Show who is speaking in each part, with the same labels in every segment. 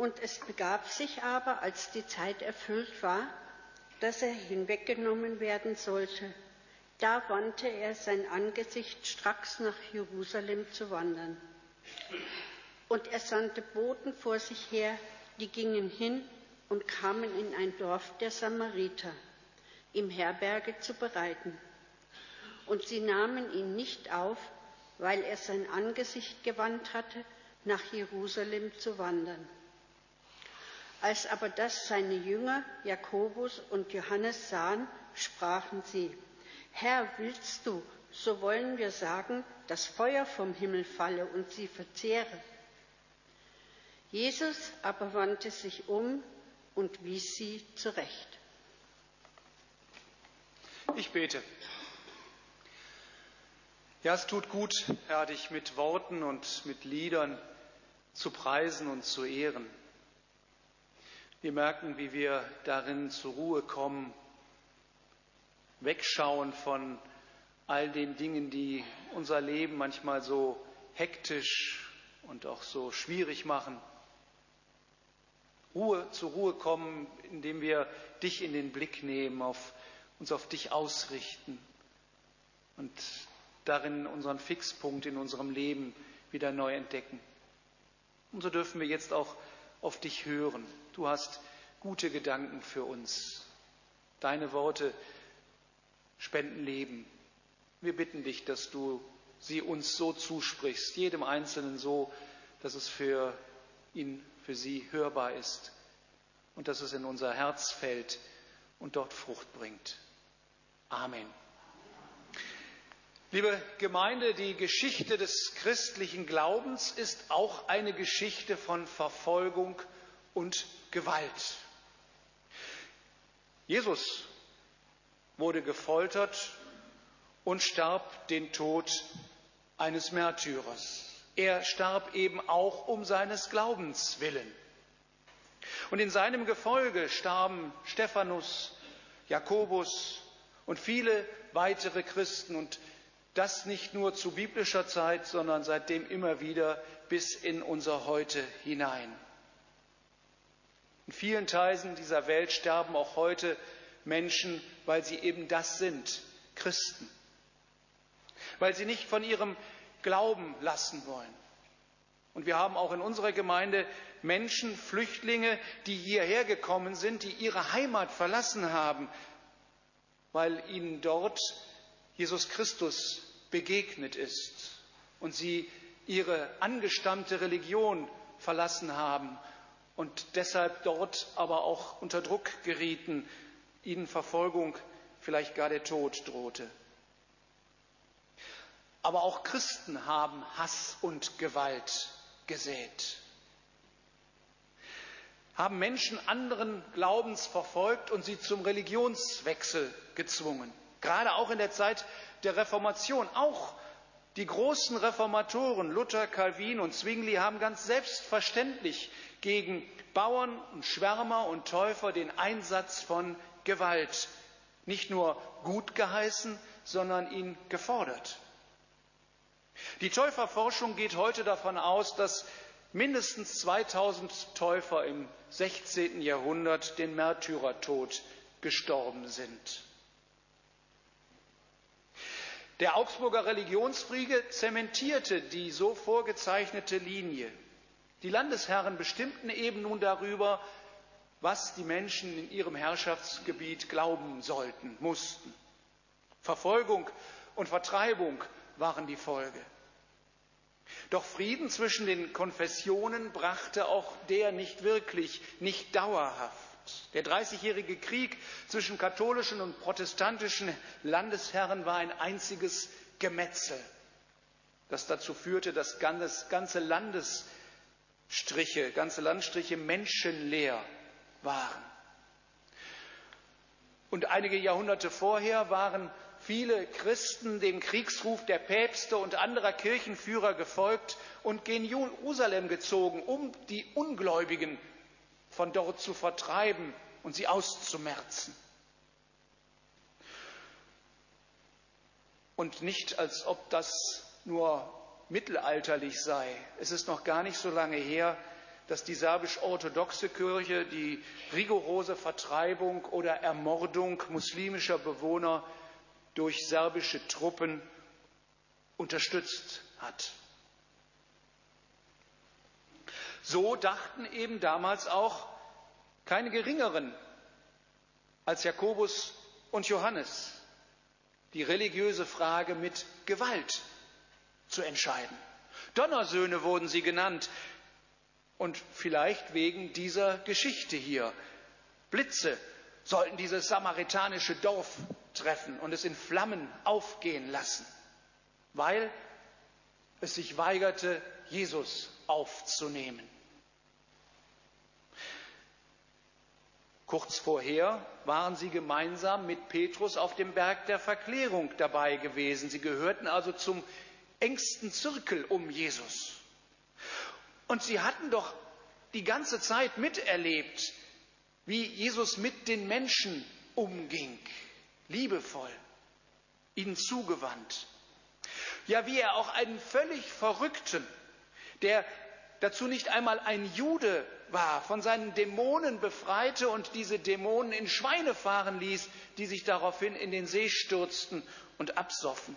Speaker 1: Und es begab sich aber, als die Zeit erfüllt war, dass er hinweggenommen werden sollte. Da wandte er sein Angesicht stracks nach Jerusalem zu wandern. Und er sandte Boten vor sich her, die gingen hin und kamen in ein Dorf der Samariter, ihm Herberge zu bereiten. Und sie nahmen ihn nicht auf, weil er sein Angesicht gewandt hatte, nach Jerusalem zu wandern. Als aber das seine Jünger, Jakobus und Johannes, sahen, sprachen sie: Herr, willst du, so wollen wir sagen, dass Feuer vom Himmel falle und sie verzehre. Jesus aber wandte sich um und wies sie zurecht.
Speaker 2: Ich bete. Ja, es tut gut, Herr, dich mit Worten und mit Liedern zu preisen und zu ehren. Wir merken, wie wir darin zur Ruhe kommen, wegschauen von all den Dingen, die unser Leben manchmal so hektisch und auch so schwierig machen. Zur Ruhe kommen, indem wir dich in den Blick nehmen, uns auf dich ausrichten und darin unseren Fixpunkt in unserem Leben wieder neu entdecken. Und so dürfen wir jetzt auch auf dich hören. Du hast gute Gedanken für uns. Deine Worte spenden Leben. Wir bitten dich, dass du sie uns so zusprichst, jedem Einzelnen so, dass es für ihn, für sie hörbar ist und dass es in unser Herz fällt und dort Frucht bringt. Amen. Liebe Gemeinde, die Geschichte des christlichen Glaubens ist auch eine Geschichte von Verfolgung und Gewalt. Jesus wurde gefoltert und starb den Tod eines Märtyrers. Er starb eben auch um seines Glaubens willen. Und in seinem Gefolge starben Stephanus, Jakobus und viele weitere Christen, und das nicht nur zu biblischer Zeit, sondern seitdem immer wieder bis in unser Heute hinein. In vielen Teilen dieser Welt sterben auch heute Menschen, weil sie eben das sind, Christen. Weil sie nicht von ihrem Glauben lassen wollen. Und wir haben auch in unserer Gemeinde Menschen, Flüchtlinge, die hierher gekommen sind, die ihre Heimat verlassen haben, weil ihnen dort Jesus Christus begegnet ist und sie ihre angestammte Religion verlassen haben und deshalb dort aber auch unter Druck gerieten, ihnen Verfolgung, vielleicht gar der Tod drohte. Aber auch Christen haben Hass und Gewalt gesät, haben Menschen anderen Glaubens verfolgt und sie zum Religionswechsel gezwungen. Gerade auch in der Zeit der Reformation. Auch die großen Reformatoren Luther, Calvin und Zwingli haben ganz selbstverständlich gegen Bauern und Schwärmer und Täufer den Einsatz von Gewalt nicht nur gut geheißen, sondern ihn gefordert. Die Täuferforschung geht heute davon aus, dass mindestens 2000 Täufer im 16. Jahrhundert den Märtyrertod gestorben sind. Der Augsburger Religionsfriede zementierte die so vorgezeichnete Linie. Die Landesherren bestimmten eben nun darüber, was die Menschen in ihrem Herrschaftsgebiet glauben sollten, mussten. Verfolgung und Vertreibung waren die Folge. Doch Frieden zwischen den Konfessionen brachte auch der nicht wirklich, nicht dauerhaft. Der Dreißigjährige Krieg zwischen katholischen und protestantischen Landesherren war ein einziges Gemetzel, das dazu führte, dass ganze Landstriche menschenleer waren. Und einige Jahrhunderte vorher waren viele Christen dem Kriegsruf der Päpste und anderer Kirchenführer gefolgt und gen Jerusalem gezogen, um die Ungläubigen von dort zu vertreiben und sie auszumerzen. Und nicht, als ob das nur mittelalterlich sei. Es ist noch gar nicht so lange her, dass die serbisch-orthodoxe Kirche die rigorose Vertreibung oder Ermordung muslimischer Bewohner durch serbische Truppen unterstützt hat. So dachten eben damals auch keine geringeren als Jakobus und Johannes, die religiöse Frage mit Gewalt zu entscheiden. Donnersöhne wurden sie genannt und vielleicht wegen dieser Geschichte hier. Blitze sollten dieses samaritanische Dorf treffen und es in Flammen aufgehen lassen, weil es sich weigerte, Jesus aufzunehmen. Kurz vorher waren sie gemeinsam mit Petrus auf dem Berg der Verklärung dabei gewesen. Sie gehörten also zum engsten Zirkel um Jesus. Und sie hatten doch die ganze Zeit miterlebt, wie Jesus mit den Menschen umging, liebevoll, ihnen zugewandt. Ja, wie er auch einen völlig Verrückten, der dazu nicht einmal ein Jude war, von seinen Dämonen befreite und diese Dämonen in Schweine fahren ließ, die sich daraufhin in den See stürzten und absoffen.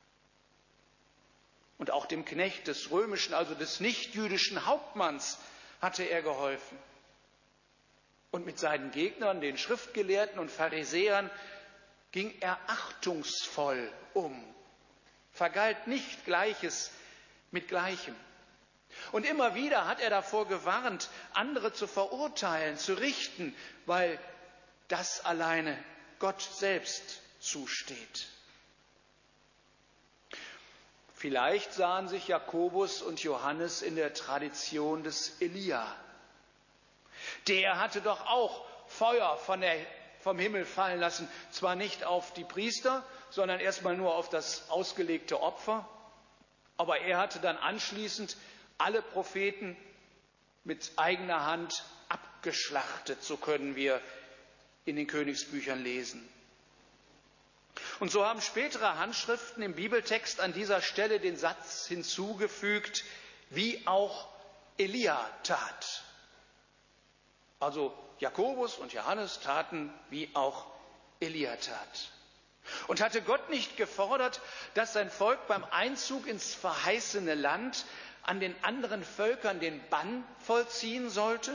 Speaker 2: Und auch dem Knecht des römischen, also des nichtjüdischen Hauptmanns, hatte er geholfen. Und mit seinen Gegnern, den Schriftgelehrten und Pharisäern, ging er achtungsvoll um, vergalt nicht Gleiches mit Gleichem. Und immer wieder hat er davor gewarnt, andere zu verurteilen, zu richten, weil das alleine Gott selbst zusteht. Vielleicht sahen sich Jakobus und Johannes in der Tradition des Elia. Der hatte doch auch Feuer vom Himmel fallen lassen, zwar nicht auf die Priester, sondern erstmal nur auf das ausgelegte Opfer, aber er hatte dann anschließend alle Propheten mit eigener Hand abgeschlachtet, so können wir in den Königsbüchern lesen. Und so haben spätere Handschriften im Bibeltext an dieser Stelle den Satz hinzugefügt, wie auch Elia tat. Also Jakobus und Johannes taten, wie auch Elia tat. Und hatte Gott nicht gefordert, dass sein Volk beim Einzug ins verheißene Land an den anderen Völkern den Bann vollziehen sollte?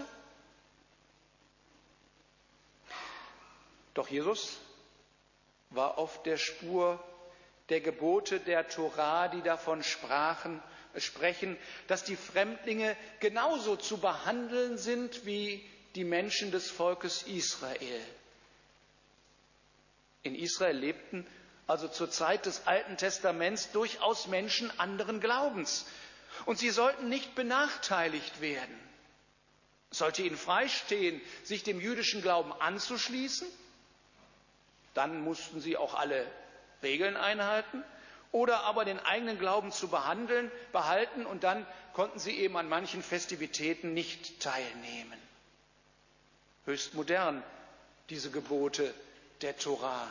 Speaker 2: Doch Jesus war auf der Spur der Gebote der Tora, die davon sprechen, dass die Fremdlinge genauso zu behandeln sind wie die Menschen des Volkes Israel. In Israel lebten also zur Zeit des Alten Testaments durchaus Menschen anderen Glaubens. Und sie sollten nicht benachteiligt werden. Es sollte ihnen freistehen, sich dem jüdischen Glauben anzuschließen. Dann mussten sie auch alle Regeln einhalten. Oder aber den eigenen Glauben zu behalten und dann konnten sie eben an manchen Festivitäten nicht teilnehmen. Höchst modern, diese Gebote der Tora.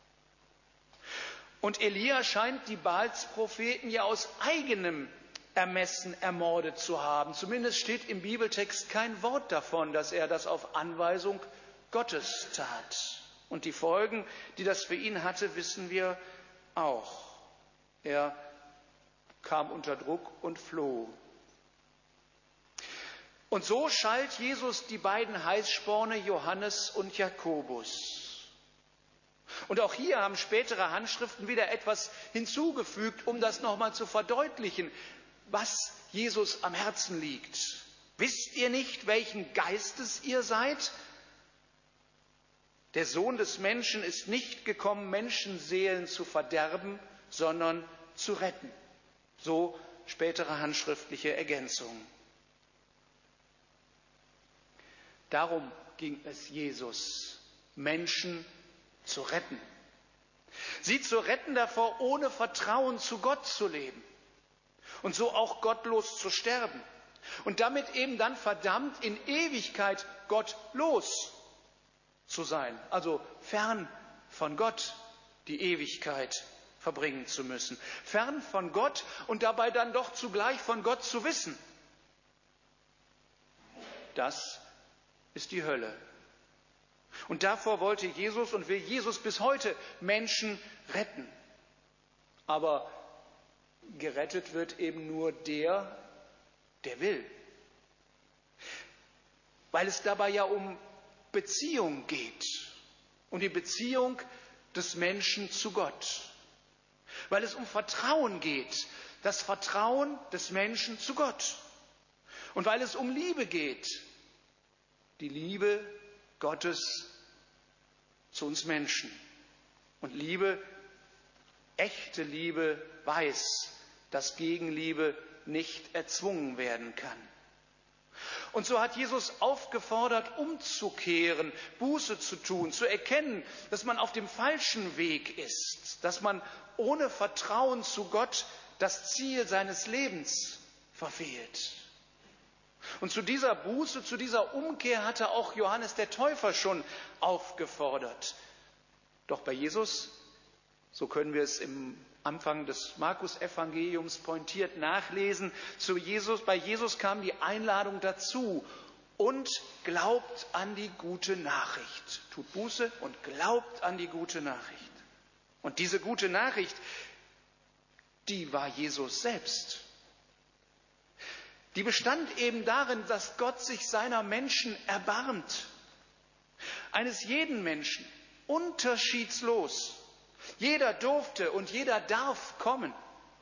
Speaker 2: Und Elia scheint die Baalspropheten ja aus eigenem Ermessen ermordet zu haben. Zumindest steht im Bibeltext kein Wort davon, dass er das auf Anweisung Gottes tat. Und die Folgen, die das für ihn hatte, wissen wir auch. Er kam unter Druck und floh. Und so schalt Jesus die beiden Heißsporne Johannes und Jakobus. Und auch hier haben spätere Handschriften wieder etwas hinzugefügt, um das nochmal zu verdeutlichen, was Jesus am Herzen liegt. Wisst ihr nicht, welchen Geistes ihr seid? Der Sohn des Menschen ist nicht gekommen, Menschenseelen zu verderben, sondern zu retten. So spätere handschriftliche Ergänzungen. Darum ging es Jesus, Menschen zu retten. Sie zu retten davor, ohne Vertrauen zu Gott zu leben und so auch gottlos zu sterben und damit eben dann verdammt in Ewigkeit gottlos zu sein, also fern von Gott die Ewigkeit verbringen zu müssen. Fern von Gott und dabei dann doch zugleich von Gott zu wissen. das ist die Hölle. Und davor wollte Jesus und will Jesus bis heute Menschen retten. Aber gerettet wird eben nur der, der will. Weil es dabei ja um Beziehung geht. Um die Beziehung des Menschen zu Gott. Weil es um Vertrauen geht. Das Vertrauen des Menschen zu Gott. Und weil es um Liebe geht. Die Liebe Gottes zu uns Menschen. Und Liebe, echte Liebe, weiß, dass Gegenliebe nicht erzwungen werden kann. Und so hat Jesus aufgefordert, umzukehren, Buße zu tun, zu erkennen, dass man auf dem falschen Weg ist, dass man ohne Vertrauen zu Gott das Ziel seines Lebens verfehlt. Und zu dieser Buße, zu dieser Umkehr hatte auch Johannes der Täufer schon aufgefordert. Doch bei Jesus, so können wir es im Anfang des Markus-Evangeliums pointiert nachlesen, bei Jesus kam die Einladung dazu: und glaubt an die gute Nachricht. Tut Buße und glaubt an die gute Nachricht. Und diese gute Nachricht, die war Jesus selbst. Die bestand eben darin, dass Gott sich seiner Menschen erbarmt. Eines jeden Menschen, unterschiedslos. Jeder durfte und jeder darf kommen.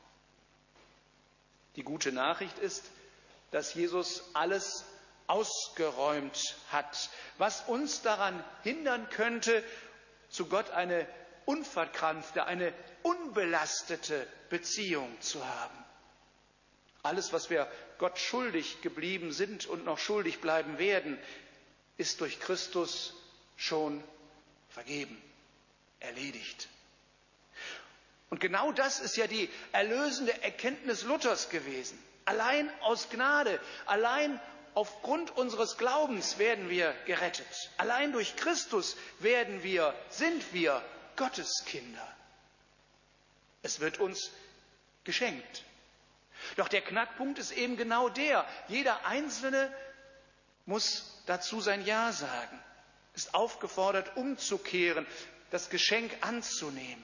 Speaker 2: Die gute Nachricht ist, dass Jesus alles ausgeräumt hat, was uns daran hindern könnte, zu Gott eine unverkrampfte, eine unbelastete Beziehung zu haben. Alles, was wir Gott schuldig geblieben sind und noch schuldig bleiben werden, ist durch Christus schon vergeben, erledigt. Und genau das ist ja die erlösende Erkenntnis Luthers gewesen. Allein aus Gnade, allein aufgrund unseres Glaubens werden wir gerettet. Allein durch Christus sind wir Gottes Kinder. Es wird uns geschenkt. Doch der Knackpunkt ist eben genau der: jeder Einzelne muss dazu sein Ja sagen, ist aufgefordert, umzukehren, das Geschenk anzunehmen,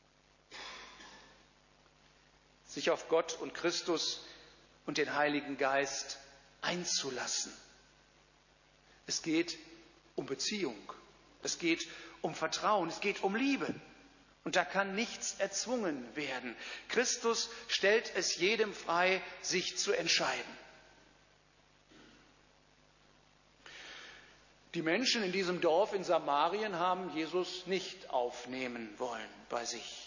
Speaker 2: sich auf Gott und Christus und den Heiligen Geist einzulassen. Es geht um Beziehung, es geht um Vertrauen, es geht um Liebe. Und da kann nichts erzwungen werden. Christus stellt es jedem frei, sich zu entscheiden. Die Menschen in diesem Dorf in Samarien haben Jesus nicht aufnehmen wollen bei sich.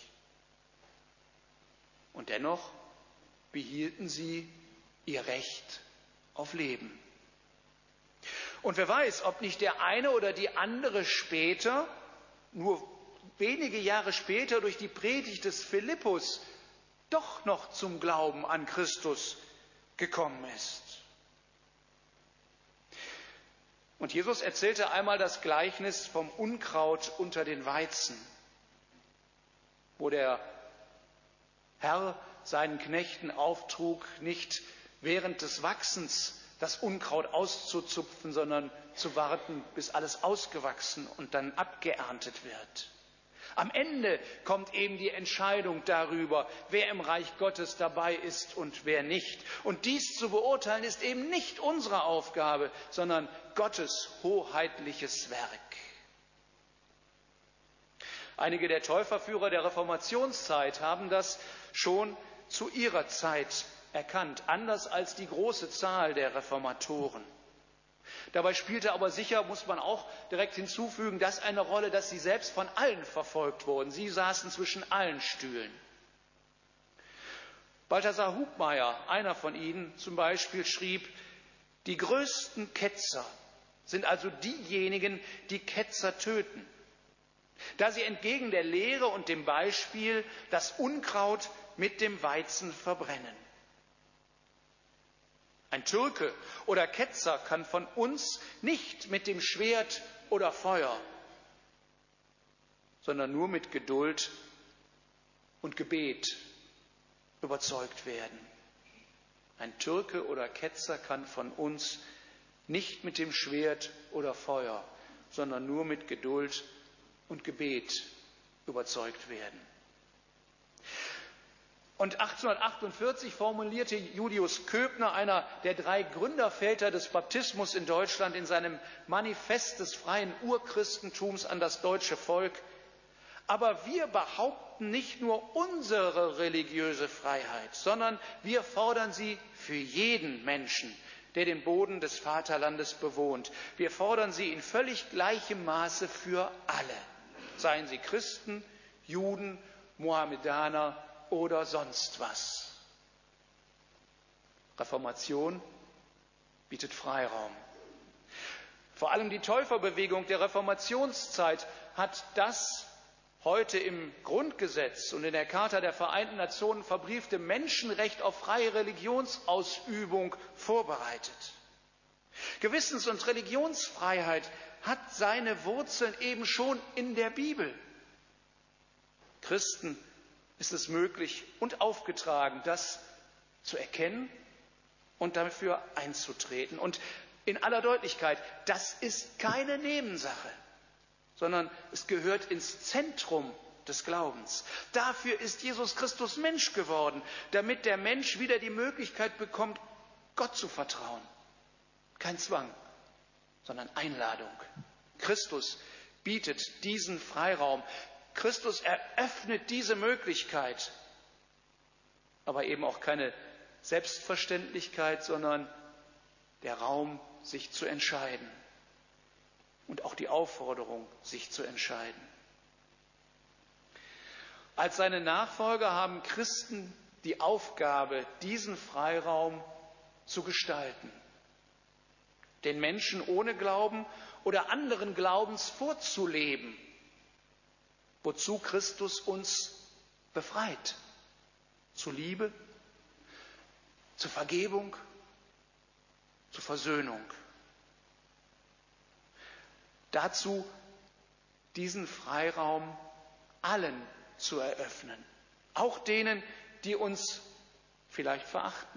Speaker 2: Und dennoch behielten sie ihr Recht auf Leben. Und wer weiß, ob nicht der eine oder die andere später, nur wenige Jahre später, durch die Predigt des Philippus doch noch zum Glauben an Christus gekommen ist. Und Jesus erzählte einmal das Gleichnis vom Unkraut unter den Weizen, wo der Herr seinen Knechten auftrug, nicht während des Wachsens das Unkraut auszuzupfen, sondern zu warten, bis alles ausgewachsen und dann abgeerntet wird. Am Ende kommt eben die Entscheidung darüber, wer im Reich Gottes dabei ist und wer nicht. Und dies zu beurteilen, ist eben nicht unsere Aufgabe, sondern Gottes hoheitliches Werk. Einige der Täuferführer der Reformationszeit haben das schon zu ihrer Zeit erkannt, anders als die große Zahl der Reformatoren. Dabei spielte aber sicher, muss man auch direkt hinzufügen, das eine Rolle, dass sie selbst von allen verfolgt wurden. Sie saßen zwischen allen Stühlen. Balthasar Hubmaier, einer von ihnen zum Beispiel, schrieb: Die größten Ketzer sind also diejenigen, die Ketzer töten, da sie entgegen der Lehre und dem Beispiel das Unkraut mit dem Weizen verbrennen. Ein Türke oder Ketzer kann von uns nicht mit dem Schwert oder Feuer, sondern nur mit Geduld und Gebet überzeugt werden. Ein Türke oder Ketzer kann von uns nicht mit dem Schwert oder Feuer, sondern nur mit Geduld und Gebet überzeugt werden. Und 1848 formulierte Julius Köbner, einer der 3 Gründerväter des Baptismus in Deutschland, in seinem Manifest des freien Urchristentums an das deutsche Volk: Aber wir behaupten nicht nur unsere religiöse Freiheit, sondern wir fordern sie für jeden Menschen, der den Boden des Vaterlandes bewohnt. Wir fordern sie in völlig gleichem Maße für alle, seien sie Christen, Juden, Mohammedaner oder sonst was. Reformation bietet Freiraum. Vor allem die Täuferbewegung der Reformationszeit hat das heute im Grundgesetz und in der Charta der Vereinten Nationen verbriefte Menschenrecht auf freie Religionsausübung vorbereitet. Gewissens- und Religionsfreiheit hat seine Wurzeln eben schon in der Bibel. Christen ist es möglich und aufgetragen, das zu erkennen und dafür einzutreten. Und in aller Deutlichkeit, das ist keine Nebensache, sondern es gehört ins Zentrum des Glaubens. Dafür ist Jesus Christus Mensch geworden, damit der Mensch wieder die Möglichkeit bekommt, Gott zu vertrauen. Kein Zwang, sondern Einladung. Christus bietet diesen Freiraum. Christus eröffnet diese Möglichkeit, aber eben auch keine Selbstverständlichkeit, sondern der Raum, sich zu entscheiden und auch die Aufforderung, sich zu entscheiden. Als seine Nachfolger haben Christen die Aufgabe, diesen Freiraum zu gestalten, den Menschen ohne Glauben oder anderen Glaubens vorzuleben, wozu Christus uns befreit. Zu Liebe, zur Vergebung, zur Versöhnung. Dazu diesen Freiraum allen zu eröffnen, auch denen, die uns vielleicht verachten.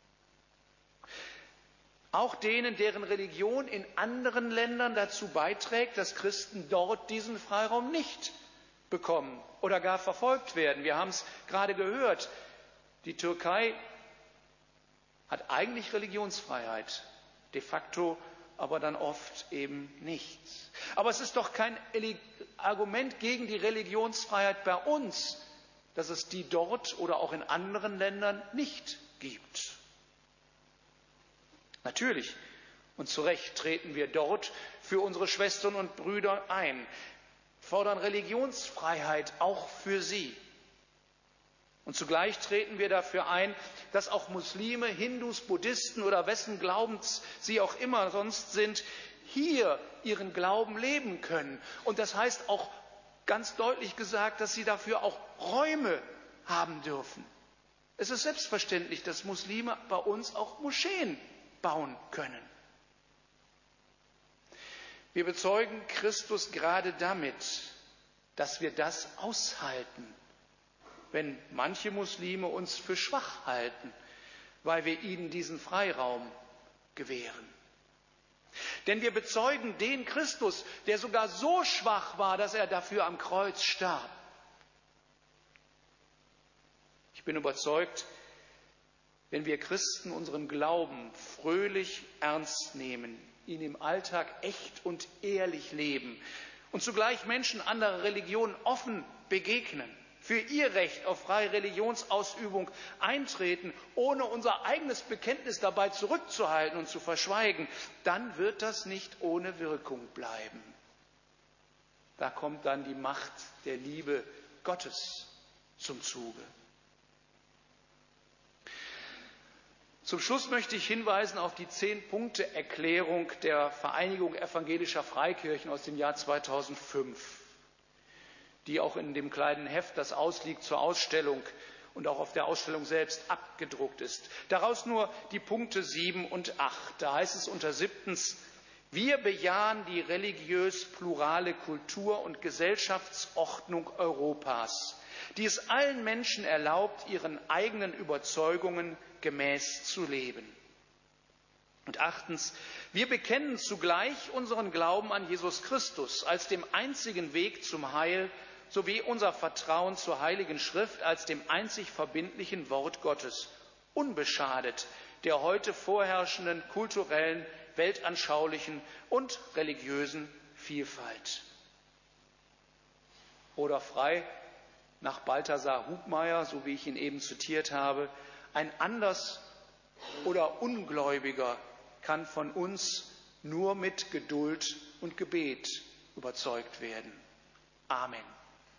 Speaker 2: Auch denen, deren Religion in anderen Ländern dazu beiträgt, dass Christen dort diesen Freiraum nicht bekommen oder gar verfolgt werden. Wir haben es gerade gehört, die Türkei hat eigentlich Religionsfreiheit, de facto aber dann oft eben nicht. Aber es ist doch kein Argument gegen die Religionsfreiheit bei uns, dass es die dort oder auch in anderen Ländern nicht gibt. Natürlich und zu Recht treten wir dort für unsere Schwestern und Brüder ein, fordern Religionsfreiheit auch für sie. Und zugleich treten wir dafür ein, dass auch Muslime, Hindus, Buddhisten oder wessen Glaubens sie auch immer sonst sind, hier ihren Glauben leben können. Und das heißt auch ganz deutlich gesagt, dass sie dafür auch Räume haben dürfen. Es ist selbstverständlich, dass Muslime bei uns auch Moscheen bauen können. Wir bezeugen Christus gerade damit, dass wir das aushalten, wenn manche Muslime uns für schwach halten, weil wir ihnen diesen Freiraum gewähren. Denn wir bezeugen den Christus, der sogar so schwach war, dass er dafür am Kreuz starb. Ich bin überzeugt, wenn wir Christen unseren Glauben fröhlich ernst nehmen, ihn im Alltag echt und ehrlich leben und zugleich Menschen anderer Religionen offen begegnen, für ihr Recht auf freie Religionsausübung eintreten, ohne unser eigenes Bekenntnis dabei zurückzuhalten und zu verschweigen, dann wird das nicht ohne Wirkung bleiben. Da kommt dann die Macht der Liebe Gottes zum Zuge. Zum Schluss möchte ich hinweisen auf die 10-Punkte-Erklärung der Vereinigung evangelischer Freikirchen aus dem Jahr 2005, die auch in dem kleinen Heft, das ausliegt zur Ausstellung und auch auf der Ausstellung selbst abgedruckt ist. Daraus nur die Punkte 7 und 8. Da heißt es unter 7. Wir bejahen die religiös plurale Kultur und Gesellschaftsordnung Europas, die es allen Menschen erlaubt, ihren eigenen Überzeugungen gemäß zu leben. Und 8. Wir bekennen zugleich unseren Glauben an Jesus Christus als dem einzigen Weg zum Heil, sowie unser Vertrauen zur Heiligen Schrift als dem einzig verbindlichen Wort Gottes, unbeschadet der heute vorherrschenden kulturellen, weltanschaulichen und religiösen Vielfalt. Oder frei nach Balthasar Hubmaier, so wie ich ihn eben zitiert habe, ein Anders- oder Ungläubiger kann von uns nur mit Geduld und Gebet überzeugt werden. Amen.